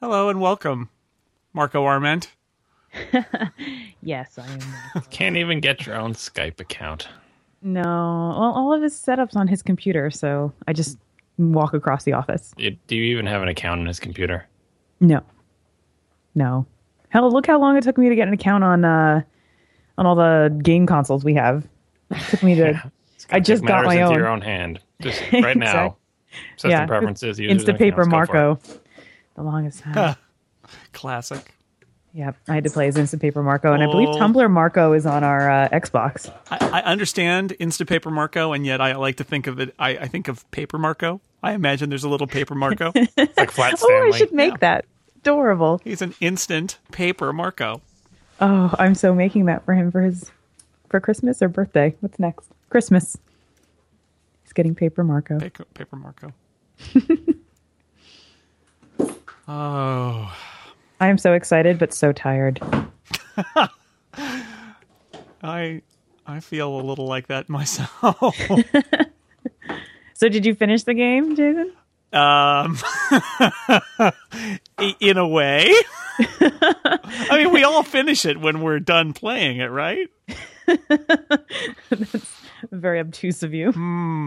Hello and welcome, Marco Arment. Yes, I am. Can't even get your own Skype account. No, well, all of his setup's on his computer, so I just walk across the office. Do you even have an account on his computer? No. Hell, look how long it took me to get an account on all the game consoles we have. It took me to. Yeah. I just got my into own. your own hand, just right now. System preferences. Instapaper Marco. The longest time. Classic. Yeah, I had to play as Instapaper Marco, and I believe Tumblr Marco is on our Xbox. I understand Instapaper Marco, and yet I like to think of it. I think of Paper Marco. I imagine there's a little Paper Marco. Like Flat Stanley. Oh, I should make that. Adorable. He's an instant Paper Marco. Oh, I'm so making that for him for Christmas or birthday. What's next? Christmas. He's getting Paper Marco. Paper Marco. Oh. I am so excited, but so tired. I feel a little like that myself. So did you finish the game, Jason? In a way. I mean, we all finish it when we're done playing it, right? That's very obtuse of you.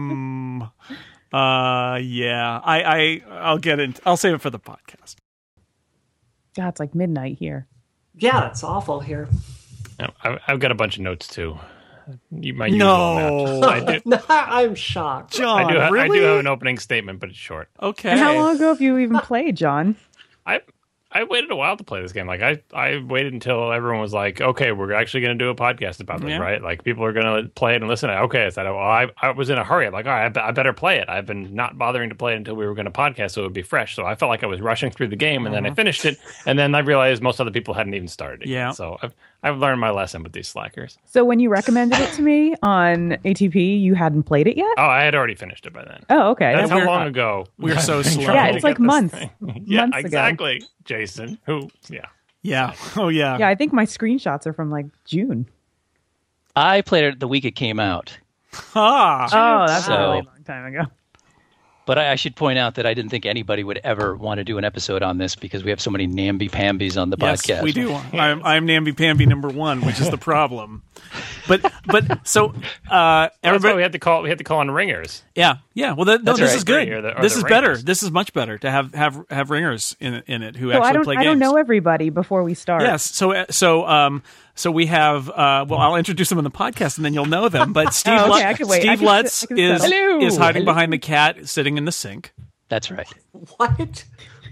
Yeah. I'll save it for the podcast. God, it's like midnight here. Yeah, it's awful here. I've got a bunch of notes too. You might use all that. I do. No, I'm shocked. John, I do really? have an opening statement, but it's short. Okay. And how long ago have you even played, John? I waited a while to play this game. Like I waited until everyone was like, "Okay, we're actually going to do a podcast about this, right? Like people are going to play it and listen." Okay, I said, "Well, I was in a hurry. I'm like, all right, I better play it. I've been not bothering to play it until we were going to podcast, so it would be fresh." So I felt like I was rushing through the game, and then I finished it, and then I realized most other people hadn't even started it. Yeah. Yet. So I've learned my lesson with these slackers. So when you recommended it to me on ATP, you hadn't played it yet? Oh, I had already finished it by then. Oh, okay. That's how long ago we're so slow. Yeah, it's like months. Yeah, Months ago. exactly. Jason, Yeah. Oh, yeah. Yeah, I think my screenshots are from like June. I played it the week it came out. Ah. Oh, that's So- a really long time ago. But I should point out that I didn't think anybody would ever want to do an episode on this because we have so many namby-pambies on the Yes, podcast. we do. I'm namby-pamby number one, which is the problem. But so That's everybody, why we had to call on ringers. yeah. Well, this right. is good. Or This the is better. ringers. This is much better to have ringers in it who So actually play games. I don't know everybody before we start. Yes. So we have. Well, I'll introduce them in the podcast, and then you'll know them. But Steve, okay, I can wait. Steve I can Lutz sit- I can is settle. is hiding Hello. behind the cat, sitting in the sink. That's right. What?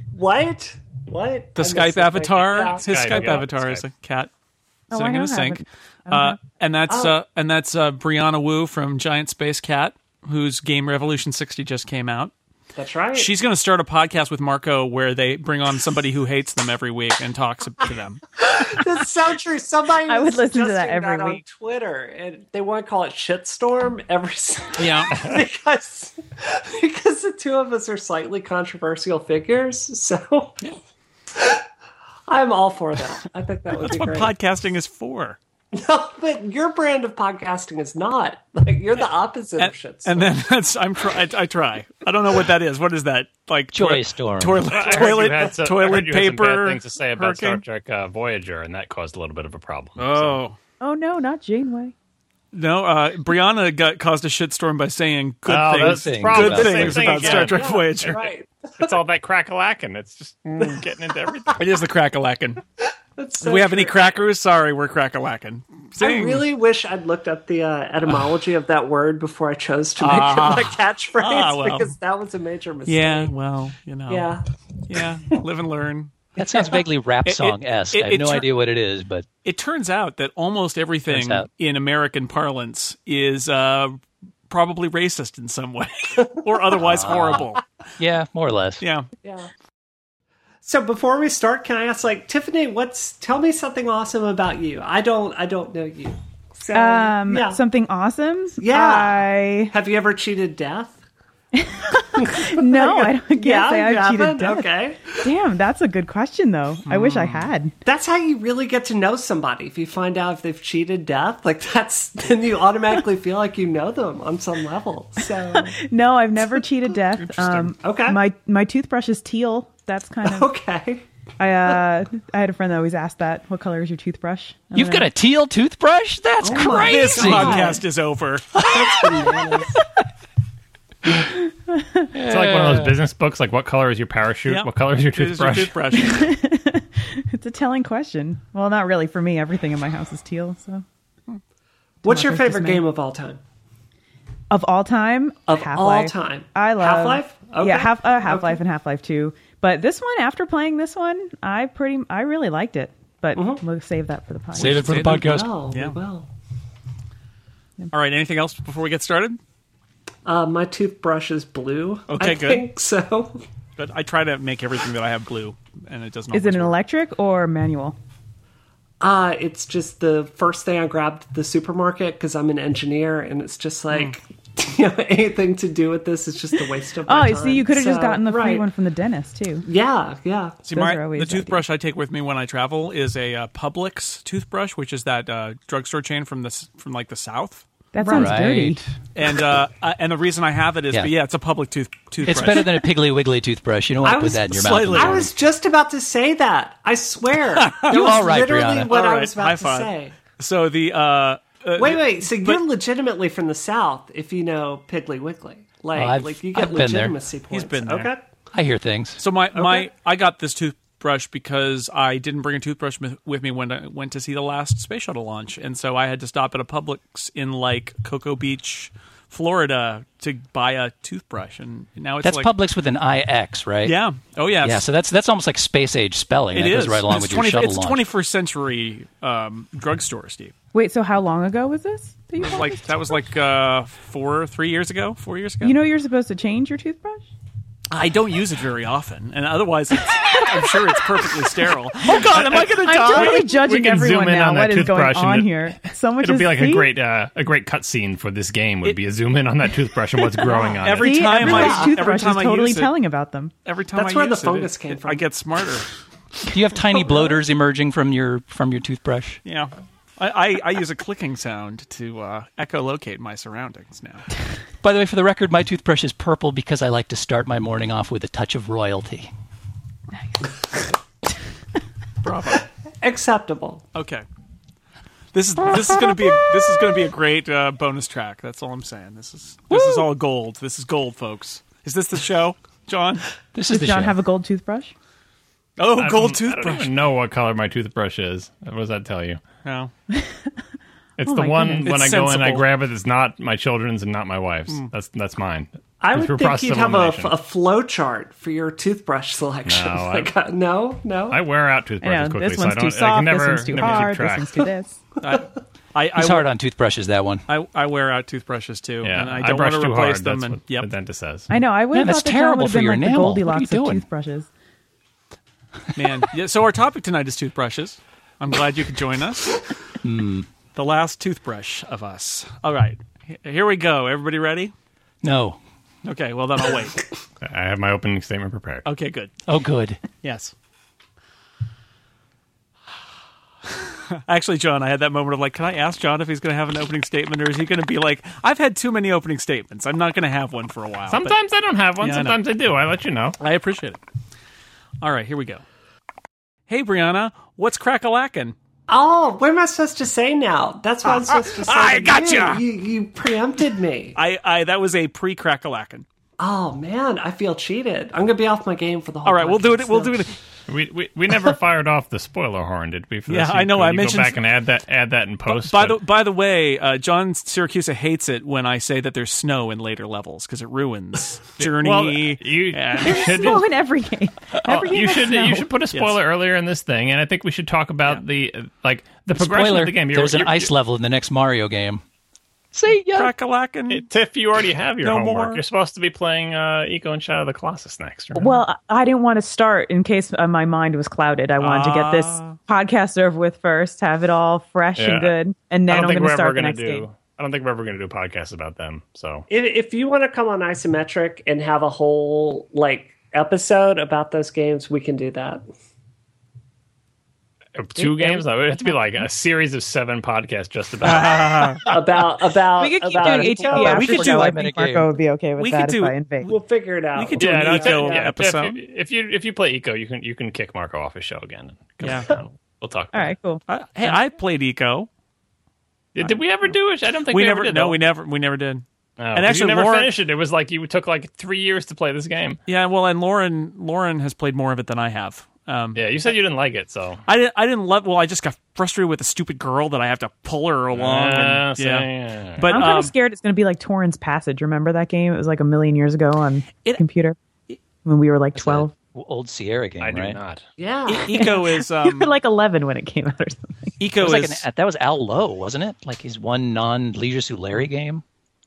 The Skype avatar. His Skype, Skype yeah, avatar is Skype. a cat Oh, sitting I in the don't have sink. it. Okay. And that's Brianna Wu from Giant Space Cat, whose game Revolution 60 just came out. That's right. She's going to start a podcast with Marco where they bring on somebody who hates them every week and talks to them. That's so true. Somebody I would was listen to that suggesting every on week. Twitter, and they want to call it shitstorm every Yeah. because the two of us are slightly controversial figures. So I'm all for that. I think that would That's be what great. podcasting is for. No, but your brand of podcasting is not. Like you're the opposite of shitstorm. And then I try. I don't know what that is. What is that? Like Joy storm. Toilet I heard you had toilet you had some paper. bad things to say about hurricane? Star Trek Voyager, and that caused a little bit of a problem. Oh. Oh no, not Janeway. No, Brianna caused a shitstorm by saying good that's things. the problem. Good The same things thing about again. Star Trek Voyager. Right. It's all that crack-a-lackin'. It's just getting into everything. It is the crack-a-lackin'. That's Do so we have any true. crackers? Sorry, we're crack-a-lackin'. I Zing. really wish I'd looked up the etymology of that word before I chose to make it my catchphrase well. because that was a major mistake. Yeah, well, Yeah. Yeah, live and learn. That sounds vaguely rap song-esque. I have no idea what it is, but It turns out that almost everything Turns out. in American parlance is probably racist in some way or otherwise horrible. yeah, more or less. Yeah. Yeah. So before we start, can I ask, Tiffany, tell me something awesome about you. I don't know you. So, yeah. Something awesome. Yeah. Have you ever cheated death? No, I can't Yeah, say you I've cheated haven't? death. Okay. Damn, that's a good question though. I wish I had. That's how you really get to know somebody. If you find out if they've cheated death, then you automatically feel like you know them on some level. So No, I've never cheated death. Okay. My toothbrush is teal. That's kind of okay. I had a friend that always asked that. What color is your toothbrush? You've got a teal toothbrush? That's crazy. This podcast is over. That's bananas. It's like one of those business books, like what color is your parachute? Yep. What color is your Here's your toothbrush? toothbrush. It's a telling question. Well, not really for me. Everything in my house is teal. So, What's your Much like favorite this man. game of all time? of all time, Of Half-Life. all time. I love Half-Life? Okay. Yeah, Half-Life Okay. and Half-Life 2. But this one, after playing this one, I really liked it. But we'll save that for the podcast. Save it for the Save it. podcast. Well, Yeah. well. All right, anything else before we get started? My toothbrush is blue. Okay, I good. think so. But I try to make everything that I have blue, and it doesn't Is it always an work. electric or manual? It's just the first thing I grabbed at the supermarket because I'm an engineer, and it's just like, anything to do with this is just a waste of my time. See, you could have just So, gotten the free right. one from the dentist, too. Yeah. See, Those are always the the toothbrush I take with me when I travel is a Publix toothbrush, which is that drugstore chain from the South. That sounds dirty. Right. And the reason I have it is, Yeah. it's a public toothbrush. It's better than a Piggly Wiggly toothbrush. You don't want to I put was that in your slightly- mouth. in the I morning. was just about to say that. I swear. That You was all right, literally Brianna. what All I right, was high about to five. say. So the Wait. So you're legitimately from the South if you know Piggly Wiggly. Like you get I've been there. legitimacy points. He's been there. Okay. I hear things. So I got this toothbrush because I didn't bring a toothbrush with me when I went to see the last space shuttle launch, and so I had to stop at a Publix in like Cocoa Beach, Florida, to buy a toothbrush, and now it's That's like Publix with an IX, right? yeah, oh yeah, Yeah, so that's almost like space age spelling. it That is goes right along it's with your shuttle It's launch. 21st century drugstore, Steve. Wait, so how long ago was this? That you bought Like this? that was like 4 years ago. You know you're supposed to change your toothbrush? I don't use it very often, and otherwise, I'm sure it's perfectly sterile. Oh God, am I going to die? I'm totally judging can everyone zoom in now. on What that is going toothbrush and on it- here? So much It'll be like a see? great cutscene for this game. Would be a zoom in on that toothbrush and what's growing on Every it. See, time everyone's I- toothbrush every time is I totally use it- telling about them. Every time That's I where use the fungus came from. I get smarter. Do you have tiny bloaters emerging from your toothbrush? Yeah. I use a clicking sound to echolocate my surroundings now. By the way, for the record, my toothbrush is purple because I like to start my morning off with a touch of royalty. Bravo. Acceptable. Okay. This is going to be a great bonus track. That's all I'm saying. This is all gold. This is gold, folks. Is this the show, John? This is Does the John show. have a gold toothbrush? Oh, I gold don't toothbrush. even know what color my toothbrush is. What does that tell you? No. It's Oh the my one goodness. when It's I go in, I sensible. grab it. It's not my children's and not my wife's. That's mine. I It's would through think process you'd of have elimination. a flow chart for your toothbrush selection. No, No. I wear out I toothbrushes know, quickly, this so I one's don't. too I can soft, never, this one's too never keep hard, this track. one's too this. He's hard on toothbrushes, that one. I wear out toothbrushes too, Yeah, and I don't brush want to too replace hard. them. That's And what yep. the dentist says. I know. I would Man, have that's thought that John terrible would have for been your like the enamel. What are Goldilocks you of doing? toothbrushes. Man, yeah, so our topic tonight is toothbrushes. I'm glad you could join us. The last toothbrush of us. All right, here we go. Everybody ready? No. Okay, well then I'll wait. I have my opening statement prepared. Okay, good. Oh, good. Yes. Actually, John, I had that moment of like, can I ask John if he's going to have an opening statement, or is he going to be like, I've had too many opening statements. I'm not going to have one for a while. Sometimes I don't have one. Yeah, I know. Sometimes I do. I let you know. But I appreciate it. All right, here we go. Hey, Brianna, what's crack-a-lackin'? Oh, what am I supposed to say now? That's what I'm supposed to say. I to gotcha! You preempted me. I that was a pre-crack-a-lackin'. Oh man, I feel cheated. I'm gonna be off my game for the whole. All right, we'll do it. podcast We'll now. do it. We never fired off the spoiler horn, did we? For this? Yeah, I know, Could I you mentioned- go back and add that in post. By but- the way, John Syracuse hates it when I say that there's snow in later levels because it ruins Journey. well, you and- should Snow in every game. Every game you has should snow. you should put a spoiler earlier in this thing, and I think we should talk about the progression Spoiler, of the game. there's an ice level in the next Mario game. See ya. Crack-a-lackin'. Tiff, you already have your No homework. more. You're supposed to be playing Eco and Shadow of the Colossus next. Right? Well, I didn't want to start in case my mind was clouded. I wanted to get this podcast over with first, have it all fresh and good, and then I'm going to start the next game. I don't think we're ever going to do podcasts about them. So If you want to come on Isometric and have a whole episode about those games, we can do that. 2 games? No, it would have to be like a series of 7 podcasts just about We could keep doing ATP. We could do. I think Marco would be okay with that if I invade. We'll figure it out. We could do an Eco episode. If you play Eco, you can kick Marco off his show again. Yeah, we'll talk. All right, cool. Hey, I played Eco. Did we ever do it? I don't think we never did. No, we never did. Oh, and actually, you never Lauren finished it. It was like you took like 3 years to play this game. Yeah, well, and Lauren has played more of it than I have. Yeah, you said you didn't like it, so I didn't love. Well, I just got frustrated with the stupid girl that I have to pull her along. Yeah. But I'm kind of scared it's going to be like Torrens Passage. Remember that game? It was like a million years ago on computer when we were like 12. Old Sierra game, I do right? not. Yeah. Eco is You were like 11 when it came out or something. Eco That was, is that was Al Lowe, wasn't it? Like his one non-Leisure Suit Larry game.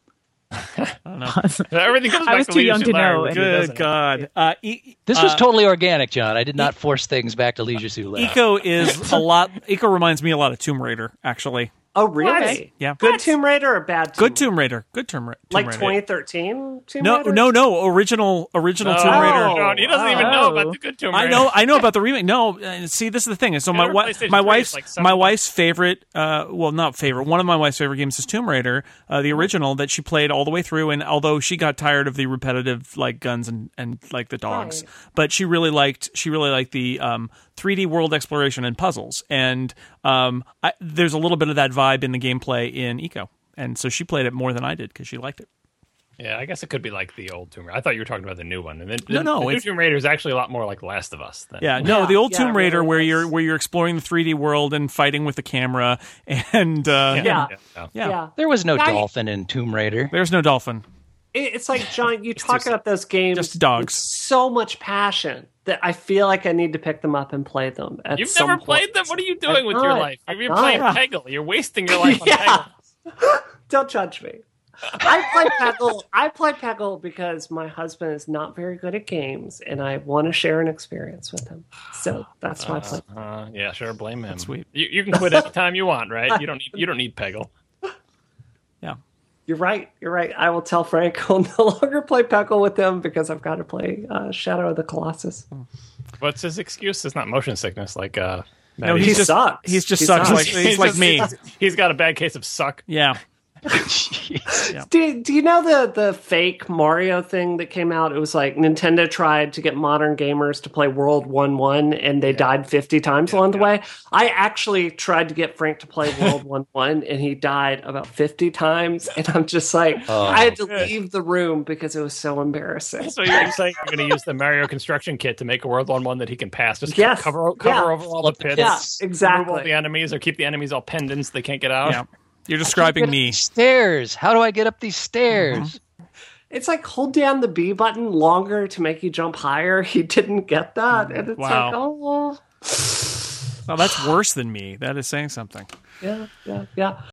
Everything comes back I was to too young Leisure to Larry know. with you, good doesn't it? God. This was totally organic, John. I did not force things back to Leisure Suit Larry. Eco is a lot. Eco reminds me a lot of Tomb Raider, actually. Oh, really? Yeah. Good Tomb Raider or bad Good Tomb Raider. Good Tomb Raider. Like 2013 Tomb No, Raider? no. Original Tomb Raider. John, he doesn't even know about the good Tomb Raider. I know about the remake. No, see, this is the thing. So Yeah, PlayStation 3 is like my wife's favorite, well, not favorite. One of my wife's favorite games is Tomb Raider, the original that she played all the way through. And although she got tired of the repetitive like guns and like the dogs, but she really liked the 3D world exploration and puzzles. And there's a little bit of that vibe in the gameplay in Eco. And so she played it more than I did because she liked it. Yeah, I guess it could be like the old Tomb Raider. I thought you were talking about the new one. And then No, the new it's- Tomb Raider is actually a lot more like Last of Us. The old Tomb Raider really where you're exploring the 3D world and fighting with the camera and Yeah. There was no I- dolphin in Tomb Raider. there's no dolphin. It's like, John, you talk about those games just dogs. with so much passion that I feel like I need to pick them up and play them. At You've some never point. played them? What are you doing with your not. life? I'm You're not. playing Peggle. You're wasting your life on Yeah. Peggle. Don't judge me. I play Peggle because my husband is not very good at games, and I want to share an experience with him. So that's why I play. Yeah, sure. Blame him. That's sweet. You can quit anytime you want, right? You don't need Peggle. Yeah. You're right. I will tell Frank I'll no longer play Peggle with him because I've got to play Shadow of the Colossus. What's his excuse? It's not motion sickness. Like No, He sucks. He's just He sucks. sucks. He's like me. He's got a bad case of suck. Yeah. Do you know the fake Mario thing that came out? It was like Nintendo tried to get modern gamers to play World 1-1 and they died 50 times along the way. I actually tried to get Frank to play World 1-1 and he died about 50 times. And I'm just like, I had to leave the room because it was so embarrassing. So you're saying you're going to use the Mario construction kit to make a World 1-1 that he can pass? Just Yes. cover Yeah. over all the pits. Yeah, Remove all exactly. the enemies or keep the enemies all pinned in so they can't get out. Yeah. You're describing me. These stairs. How do I get up these stairs? It's like hold down the B button longer to make you jump higher. He didn't get that. And it's Wow. like, oh, Oh, that's worse than me. That is saying something. yeah.